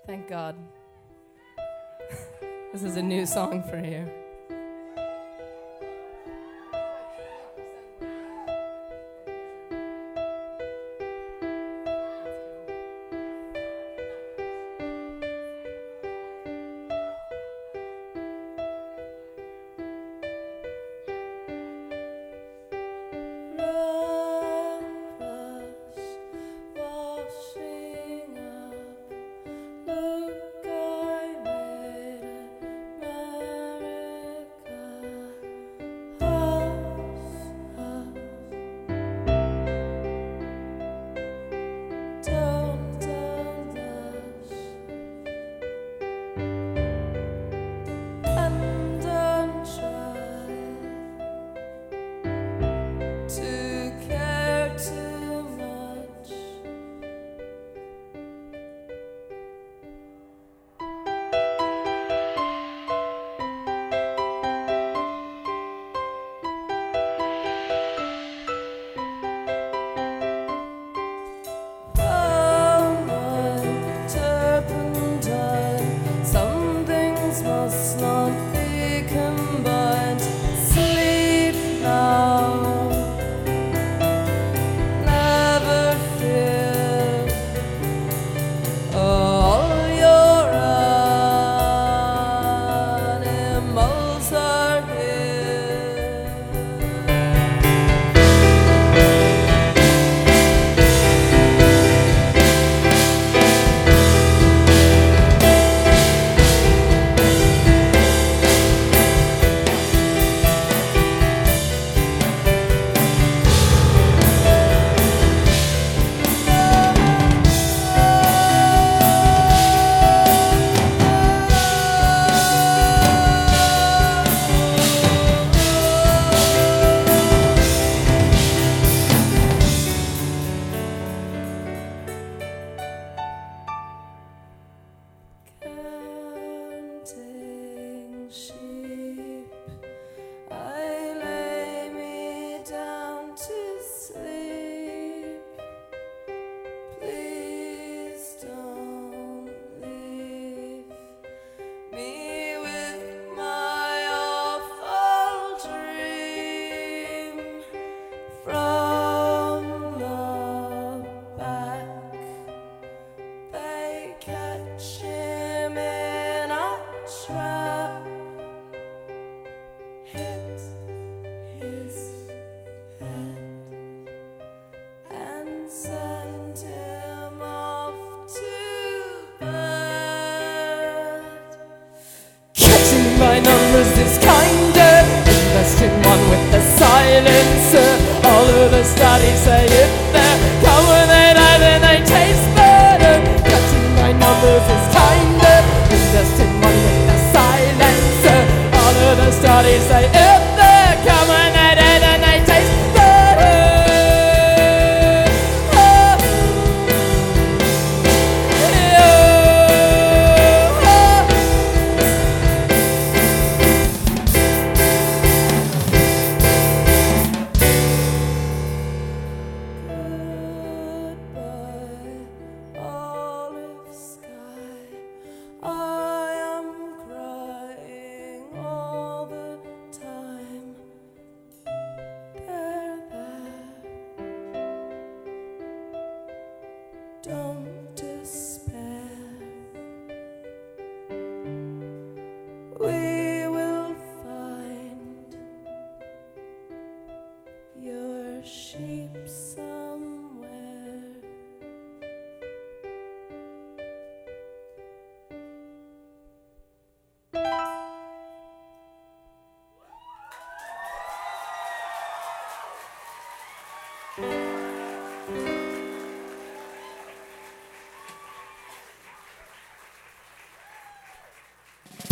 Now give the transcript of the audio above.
Thank God. This is a new song for you. Must not be combined. Sleep now, never fear. All your animals are here. Sheep, I lay me down to sleep. Please don't leave me with my awful dream from the back. They catch him in a trap. Hit his head and send him off to bed. Catching by numbers is kinder. Invest in one with the silencer. All of the studies say if they're coming they die, then they taste better. Catching by numbers is kinder. Invest in one with the silencer. All of the studies say if they're coming they die, then they taste better. Goodbye, olive sky. I am crying all the time. Bear that. Don't despair. We will find your sheep somewhere.